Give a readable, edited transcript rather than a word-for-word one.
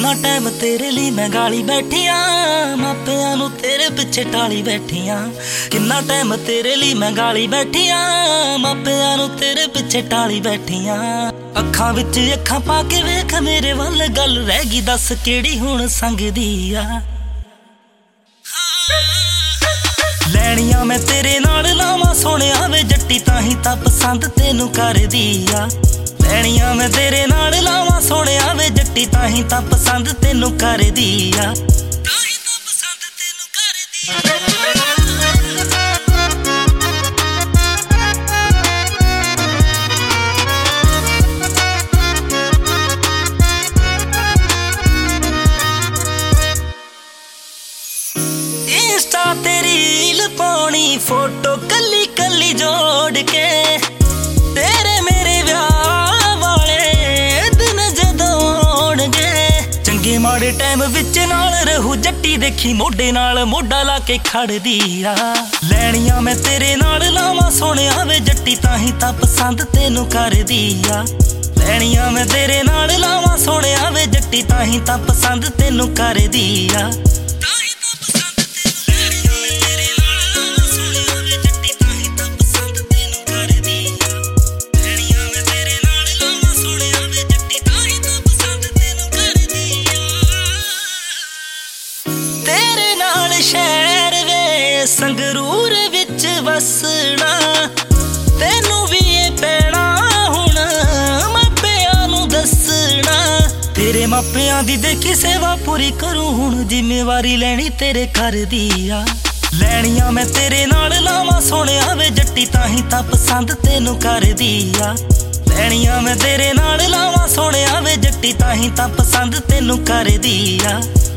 किन्ना टाइम तेरे लिए मैं गाली बैठिया, मापियां नू तेरे पिछे टाली बैठिया। किन्ना टाइम तेरे लिए मैं गाली बैठिया, मापियां नू तेरे पिछे टाली बैठिया। अखां विच अखां पा के वेख मेरे वल, गल रह गई दस केड़ी हुण संगदी आ। लैनियां मैं तेरे नाल लावां सोहणिया वे जट्टी, ताही तां पसंद तेनू करदी आ। लैनियां मैं तेरे नाल लावां सोहणिया वे जट्टी, ताही तां पसंद तेनू करदी आ। इंस्टा ते रील पाउणी, फोटो कल्ली कल्ली जोड़ के, तेरे मेरे व्याह वाले दिन जदों आउणगे। चंगे माड़े टाइम विच नाल रहू जट्टी, देखी मोढे नाल मोढा ला के खड़दी आ। लैनियां मैं तेरे नाल लावां सोहणिया वे जट्टी, ताही तां पसंद तेनू करदी आ। लैनियां मैं तेरे नाल लावां सोहणिया वे जट्टी, ताही तां पसंद तेनू करदी आ। शहर वे संगरूर विच वसना, तेनू भी ये पैना हुण मापियां नू दसना। तेरे मापियां दी देखी सेवा पूरी करूं हुण, जिम्मेवारी लैनी तेरे घर दी आ। लैनियां मैं तेरे नाल लावां सोहणिया वे जट्टी, ताही तां पसंद तेनू करदी आ। लैनियां मैं तेरे नाल लावां सोहणिया वे जट्टी, ताही तां पसंद तेनू करदी आ।